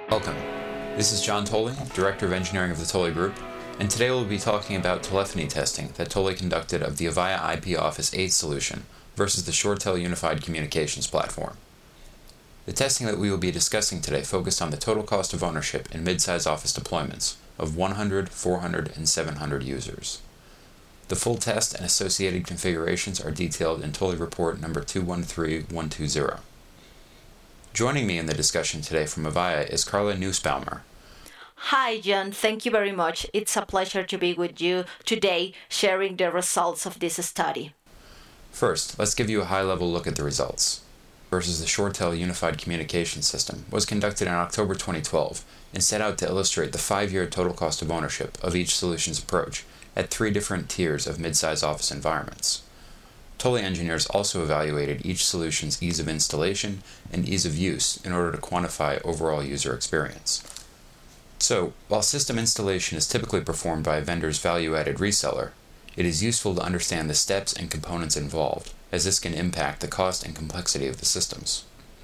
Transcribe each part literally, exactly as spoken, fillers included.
Welcome. This is John Tolley, Director of Engineering of the Tolley Group, and today we'll be talking about telephony testing that Tolley conducted of the Avaya I P Office eight solution versus the ShoreTel Unified Communications Platform. The testing that we will be discussing today focused on the total cost of ownership in mid-size office deployments of one hundred, four hundred, and seven hundred users. The full test and associated configurations are detailed in Tolley Report number two one three one two zero. Joining me in the discussion today from Avaya is Carla Nussbaumer. Hi, John. Thank you very much. It's a pleasure to be with you today, sharing the results of this study. First, let's give you a high-level look at the results. Versus the ShoreTel Unified Communications System was conducted in October twenty twelve and set out to illustrate the five-year total cost of ownership of each solution's approach at three different tiers of mid-size office environments. Tolley engineers also evaluated each solution's ease of installation and ease of use in order to quantify overall user experience. So, while system installation is typically performed by a vendor's value-added reseller, it is useful to understand the steps and components involved, as this can impact the cost and complexity of the systems.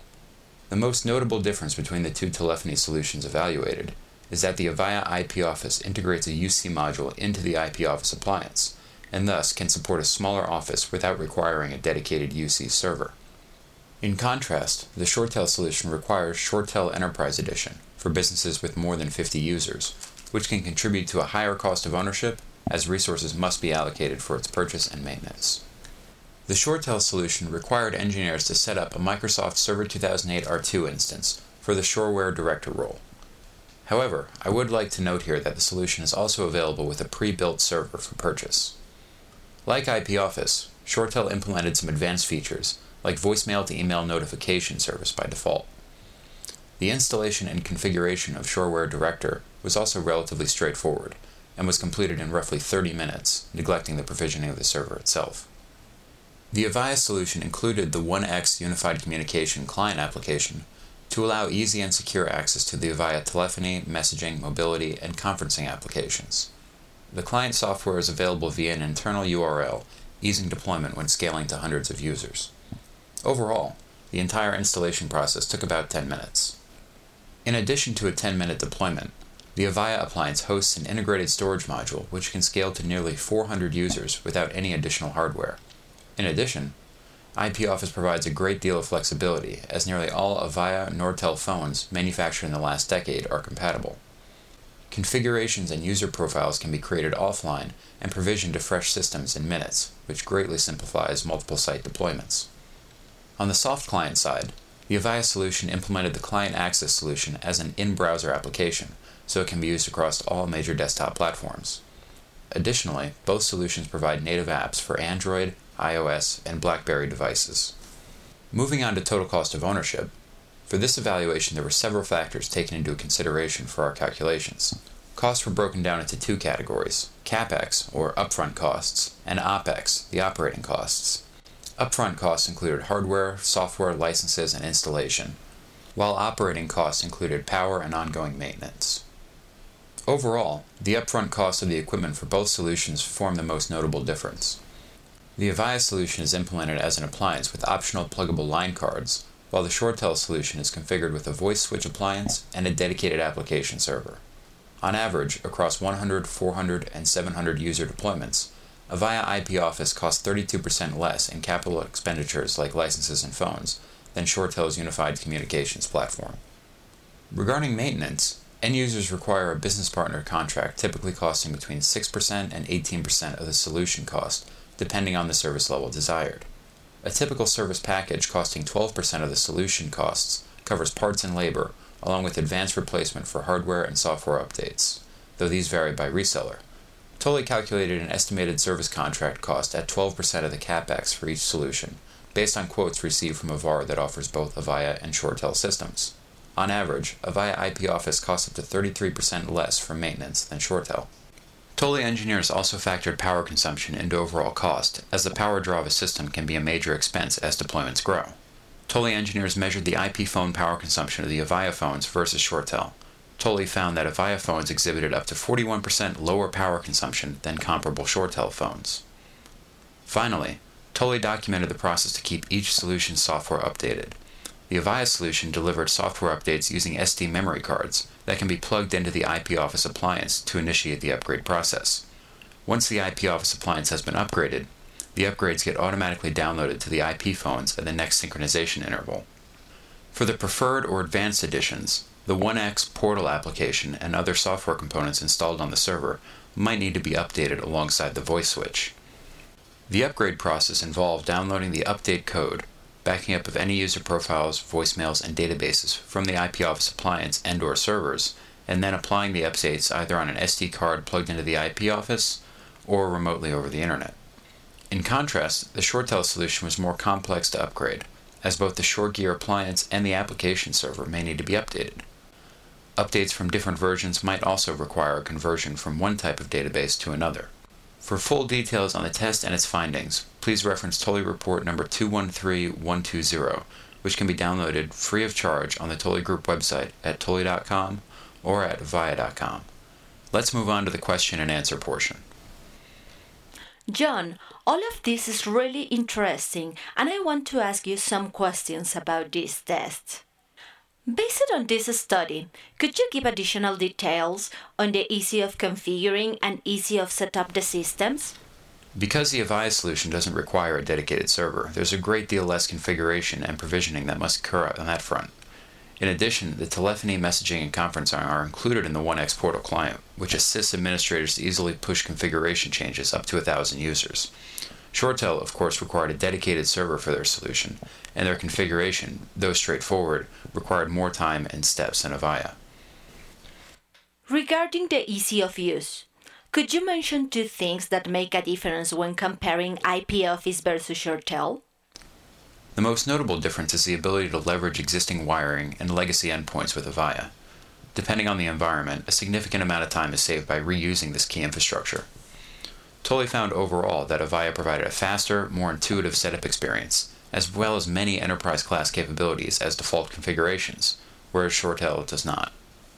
The most notable difference between the two telephony solutions evaluated is that the Avaya I P Office integrates a U C module into the I P Office appliance, and thus can support a smaller office without requiring a dedicated U C server. In contrast, the ShoreTel solution requires ShoreTel Enterprise Edition for businesses with more than fifty users, which can contribute to a higher cost of ownership as resources must be allocated for its purchase and maintenance. The ShoreTel solution required engineers to set up a Microsoft Server two thousand eight R two instance for the Shoreware Director role. However, I would like to note here that the solution is also available with a pre-built server for purchase. Like I P Office, ShoreTel implemented some advanced features, like voicemail to email notification service by default. The installation and configuration of Shoreware Director was also relatively straightforward, and was completed in roughly thirty minutes, neglecting the provisioning of the server itself. The Avaya solution included the one X Unified Communication client application to allow easy and secure access to the Avaya telephony, messaging, mobility, and conferencing applications. The client software is available via an internal U R L, easing deployment when scaling to hundreds of users. Overall, the entire installation process took about ten minutes. In addition to a ten-minute deployment, the Avaya appliance hosts an integrated storage module which can scale to nearly four hundred users without any additional hardware. In addition, I P Office provides a great deal of flexibility, as nearly all Avaya Nortel phones manufactured in the last decade are compatible. Configurations and user profiles can be created offline and provisioned to fresh systems in minutes, which greatly simplifies multiple site deployments. On the soft client side, the Avaya solution implemented the Client Access solution as an in-browser application, so it can be used across all major desktop platforms. Additionally, both solutions provide native apps for Android, iOS, and BlackBerry devices. Moving on to total cost of ownership, for this evaluation there were several factors taken into consideration for our calculations. Costs were broken down into two categories: CapEx, or upfront costs, and OpEx, the operating costs. Upfront costs included hardware, software, licenses, and installation, while operating costs included power and ongoing maintenance. Overall, the upfront cost of the equipment for both solutions form the most notable difference. The Avaya solution is implemented as an appliance with optional pluggable line cards, while the ShoreTel solution is configured with a voice switch appliance and a dedicated application server. On average, across one hundred, four hundred, and seven hundred user deployments, Avaya I P Office costs thirty-two percent less in capital expenditures like licenses and phones than ShoreTel's Unified Communications Platform. Regarding maintenance, end users require a business partner contract typically costing between six percent and eighteen percent of the solution cost, depending on the service level desired. A typical service package costing twelve percent of the solution costs covers parts and labor, along with advanced replacement for hardware and software updates, though these vary by reseller. Tolley calculated an estimated service contract cost at twelve percent of the CapEx for each solution, based on quotes received from a V A R that offers both Avaya and ShoreTel systems. On average, Avaya I P Office costs up to thirty-three percent less for maintenance than ShoreTel. Tolley engineers also factored power consumption into overall cost, as the power draw of a system can be a major expense as deployments grow. Tolley engineers measured the I P phone power consumption of the Avaya phones versus ShoreTel. Tolley found that Avaya phones exhibited up to forty-one percent lower power consumption than comparable ShoreTel phones. Finally, Tolley documented the process to keep each solution software updated. The Avaya solution delivered software updates using S D memory cards that can be plugged into the I P Office appliance to initiate the upgrade process. Once the I P Office appliance has been upgraded, the upgrades get automatically downloaded to the I P phones at the next synchronization interval. For the preferred or advanced editions, the one X portal application and other software components installed on the server might need to be updated alongside the voice switch. The upgrade process involved downloading the update code, backing up of any user profiles, voicemails, and databases from the I P Office appliance and or servers, and then applying the updates either on an S D card plugged into the I P Office or remotely over the internet. In contrast, the ShoreTel solution was more complex to upgrade, as both the ShoreGear appliance and the application server may need to be updated. Updates from different versions might also require a conversion from one type of database to another. For full details on the test and its findings, please reference Tolly Report number two one three one two zero, which can be downloaded free of charge on the Tolly Group website at tolly dot com or at avaya dot com. Let's move on to the question and answer portion. John, all of this is really interesting, and I want to ask you some questions about this test. Based on this study, could you give additional details on the ease of configuring and ease of set up the systems? Because the Avaya solution doesn't require a dedicated server, there's a great deal less configuration and provisioning that must occur on that front. In addition, the telephony, messaging, and conferencing are included in the one X portal client, which assists administrators to easily push configuration changes up to one thousand users. ShoreTel, of course, required a dedicated server for their solution, and their configuration, though straightforward, required more time and steps than Avaya. Regarding the ease of use, could you mention two things that make a difference when comparing I P Office versus ShoreTel? The most notable difference is the ability to leverage existing wiring and legacy endpoints with Avaya. Depending on the environment, a significant amount of time is saved by reusing this key infrastructure. Tolly found overall that Avaya provided a faster, more intuitive setup experience, as well as many enterprise-class capabilities as default configurations, whereas ShoreTel does not.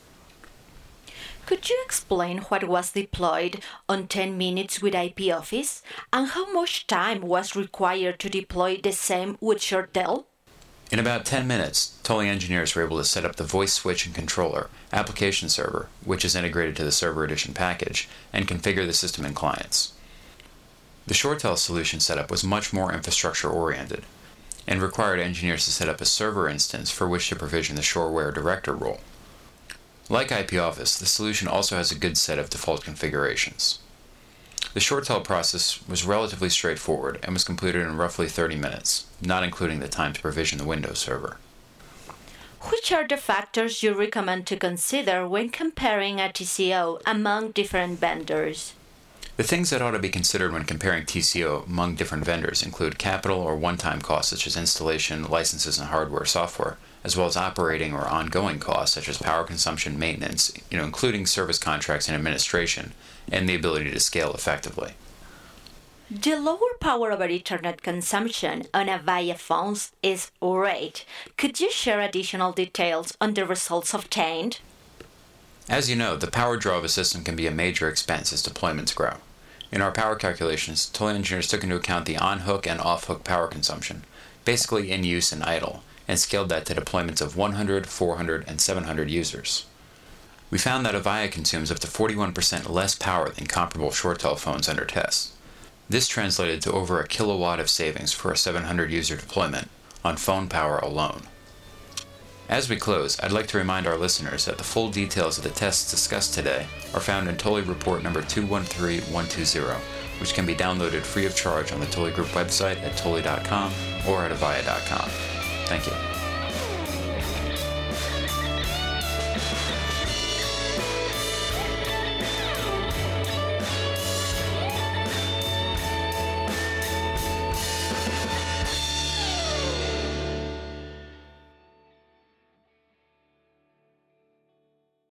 Could you explain what was deployed on ten minutes with I P Office, and how much time was required to deploy the same with ShoreTel? In about ten minutes, Tolly engineers were able to set up the voice switch and controller, application server, which is integrated to the Server Edition package, and configure the system and clients. The ShoreTel solution setup was much more infrastructure-oriented, and required engineers to set up a server instance for which to provision the Shoreware Director role. Like I P Office, the solution also has a good set of default configurations. The ShoreTel process was relatively straightforward and was completed in roughly thirty minutes, not including the time to provision the Windows server. Which are the factors you recommend to consider when comparing a T C O among different vendors? The things that ought to be considered when comparing T C O among different vendors include capital or one-time costs such as installation, licenses, and hardware software, as well as operating or ongoing costs such as power consumption, maintenance, you know, including service contracts and administration, and the ability to scale effectively. The lower power over Ethernet consumption on Avaya phones is great. Could you share additional details on the results obtained? As you know, the power draw of a system can be a major expense as deployments grow. In our power calculations, Tolly engineers took into account the on-hook and off-hook power consumption, basically in use and idle, and scaled that to deployments of one hundred, four hundred, and seven hundred users. We found that Avaya consumes up to forty-one percent less power than comparable ShoreTel phones under test. This translated to over a kilowatt of savings for a seven hundred user deployment on phone power alone. As we close, I'd like to remind our listeners that the full details of the tests discussed today are found in Tolly Report number two one three one two zero, which can be downloaded free of charge on the Tolly Group website at tolly dot com or at avaya dot com. Thank you.